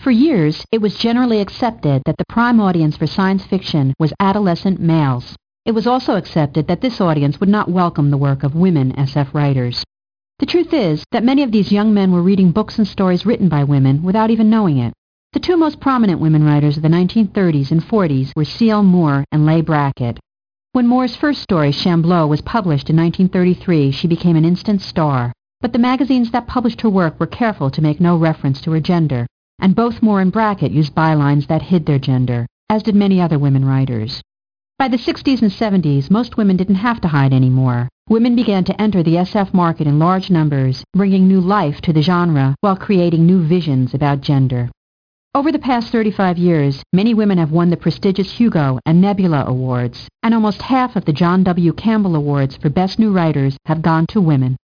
For years, it was generally accepted that the prime audience for science fiction was adolescent males. It was also accepted that this audience would not welcome the work of women SF writers. The truth is that many of these young men were reading books and stories written by women without even knowing it. The two most prominent women writers of the 1930s and 40s were C.L. Moore and Leigh Brackett. When Moore's first story, Shambleau, was published in 1933, she became an instant star. But the magazines that published her work were careful to make no reference to her gender, and both Moore and Brackett used bylines that hid their gender, as did many other women writers. By the 60s and 70s, most women didn't have to hide anymore. Women began to enter the SF market in large numbers, bringing new life to the genre while creating new visions about gender. Over the past 35 years, many women have won the prestigious Hugo and Nebula Awards, and almost half of the John W. Campbell Awards for Best New Writers have gone to women.